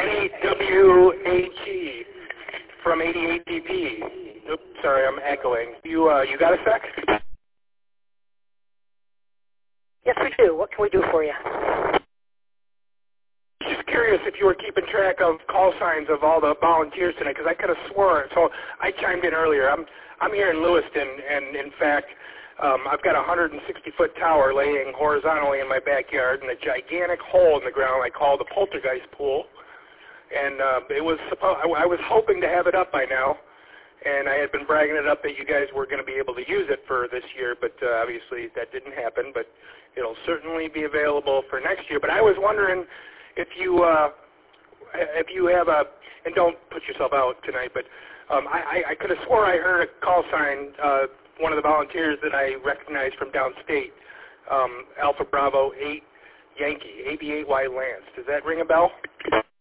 NAWHE from 88DP. Oops, sorry, I'm echoing. You got a sec? Yes, we do. What can we do for you? Just curious if you were keeping track of call signs of all the volunteers tonight, because I could have swore. So I chimed in earlier. I'm here in Lewiston, and in fact, I've got a 160-foot tower laying horizontally in my backyard, and a gigantic hole in the ground I call the poltergeist pool. And I was hoping to have it up by now, and I had been bragging it up that you guys were going to be able to use it for this year, but obviously that didn't happen. But it'll certainly be available for next year. But I was wondering if you have a, and don't put yourself out tonight, but I could have swore I heard a call sign, one of the volunteers that I recognized from downstate, Alpha Bravo 8 Yankee, AB8Y Lance. Does that ring a bell?